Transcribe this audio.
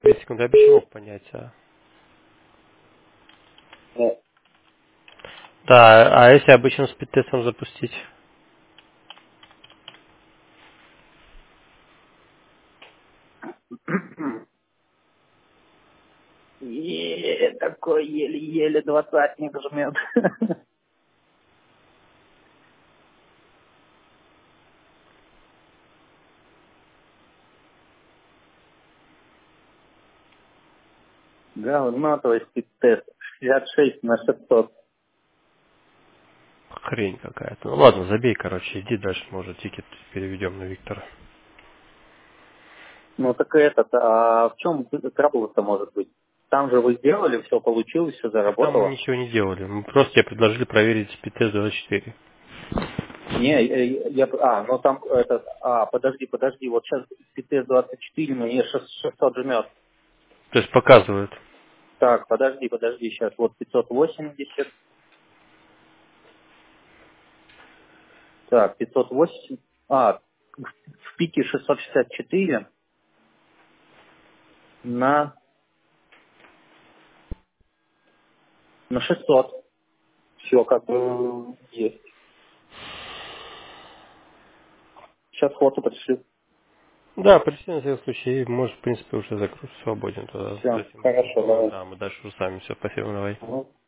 30 секунд, я бы еще мог понять, а. Да, а если обычным спид-тестом запустить? Такой еле-еле двадцатник жмет. Говно, то есть тест 66 на 600. Хрень какая-то. Ну ладно, забей, короче, иди дальше, может, тикет переведем на Виктора. Ну так а в чем трабл-то может быть? Там же вы сделали, все получилось, все Так там мы заработало. ничего не делали. Мы просто тебе предложили проверить спид-тест 24. Не, ну там подожди, вот сейчас ПТС-24 мне 600 жмет. То есть показывает. Так, подожди, сейчас вот 580, так, 580, в пике 664 на 600. Все как бы есть. Сейчас фото пришлю. Да, пришли на всякий случай, и может, в принципе, уже закрыть свободен туда. Все, Затем, хорошо, давай. да, мы дальше уже сами все, спасибо, давай. Мгм.